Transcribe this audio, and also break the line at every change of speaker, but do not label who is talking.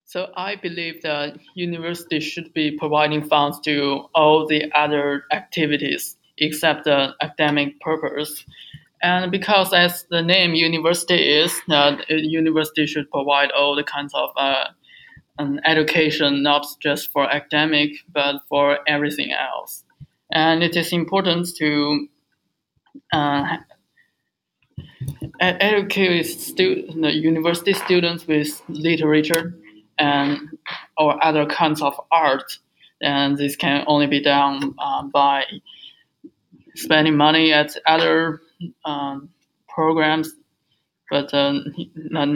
So I believe that universities should be providing funds to all the other activities except the academic purpose. And because as the name university is, that university should provide all the kinds of an education, not just for academic, but for everything else. And it is important to uh, educate the university students with literature and or other kinds of art. And this can only be done by spending money at other programs, but